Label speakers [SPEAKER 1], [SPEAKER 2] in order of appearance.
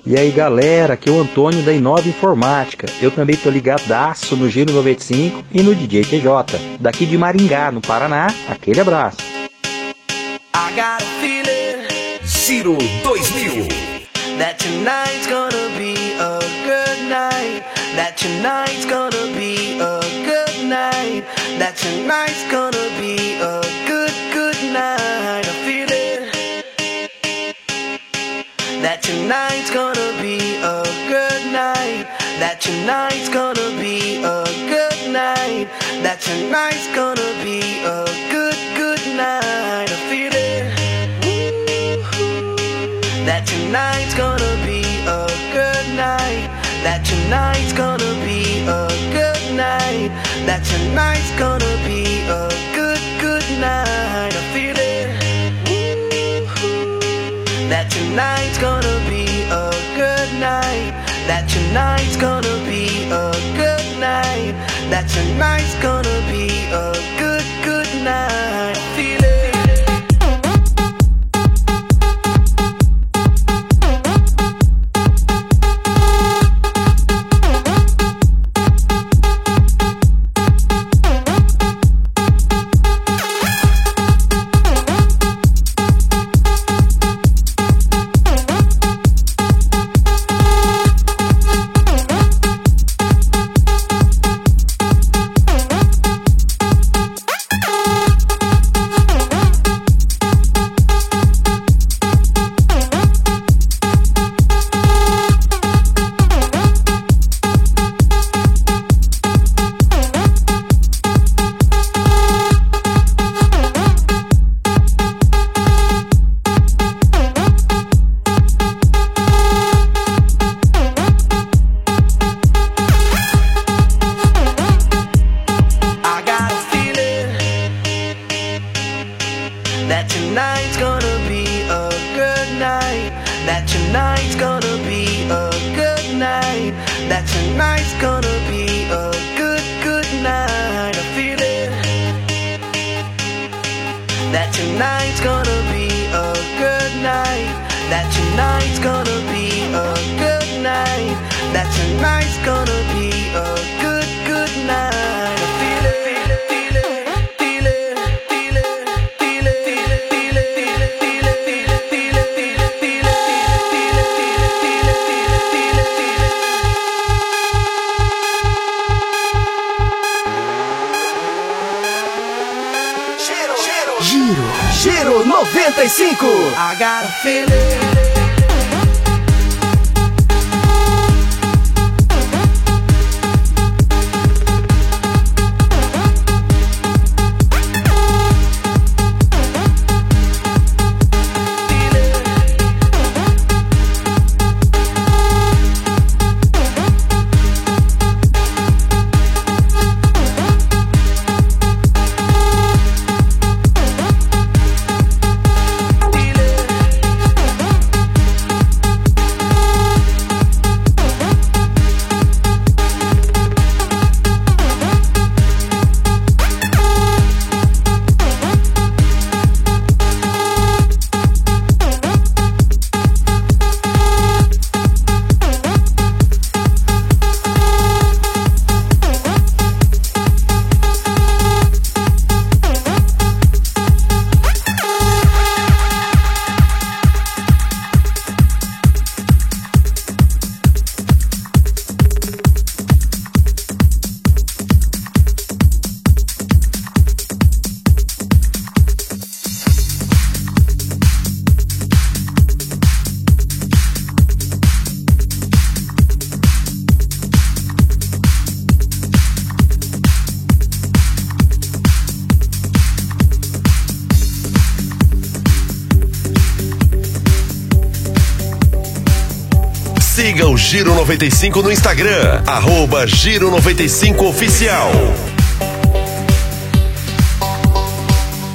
[SPEAKER 1] E aí galera, aqui é o Antônio da Inova Informática. Eu também tô ligadaço no Giro 95 e no DJ TJ, daqui de Maringá, no Paraná. Aquele abraço.
[SPEAKER 2] I got a feeling,
[SPEAKER 3] Giro 2000,
[SPEAKER 2] that tonight's gonna be a good night. That tonight's gonna be a good night. That tonight's gonna be a good night. I feel it. That tonight's gonna be a good night. That tonight's gonna be a good night. That tonight's gonna be a good night. I feel it. That tonight's gonna be a good night. That tonight's gonna be a good night. That tonight's gonna be a good night. I feel it. That tonight's gonna be a good night. That tonight's gonna be a good night. That tonight's gonna be a good night. I feel it.
[SPEAKER 3] Giro 95.
[SPEAKER 2] I got a feeling.
[SPEAKER 3] Siga o Giro 95 no Instagram, @Giro95Oficial.